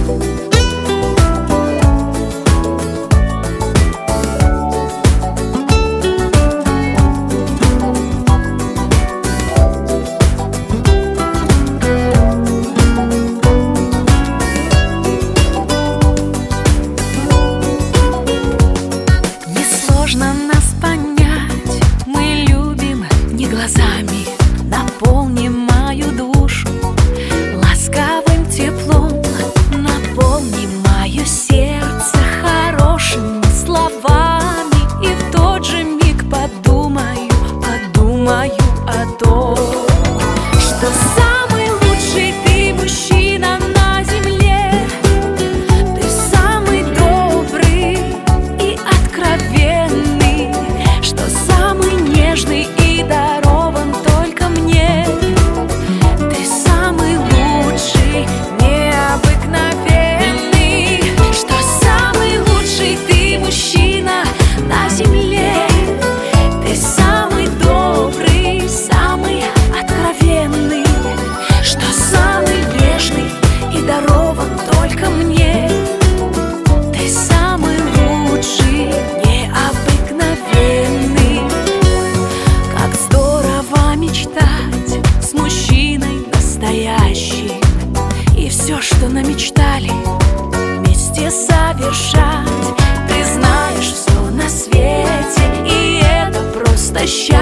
Несложно нас понять, мы любим не глазами. Наполним мою душу ласковым теплом, наполним мое сердце хорошими словами. И в тот же миг подумаю о том, что самый лучший ты мужчина на земле. Ты самый добрый и откровенный, что самый нежный и дарован только мне. Ты самый лучший, необыкновенный, что самый лучший ты мужчина на земле. Ты самый добрый, самый откровенный, что самый нежный и дарован только мне. Ты самый лучший, необыкновенный. Как здорово мечтать с мужчиной настоящим, и все, что намечтали, вместе совершать. Ты знаешь все на свете, и это просто счастье.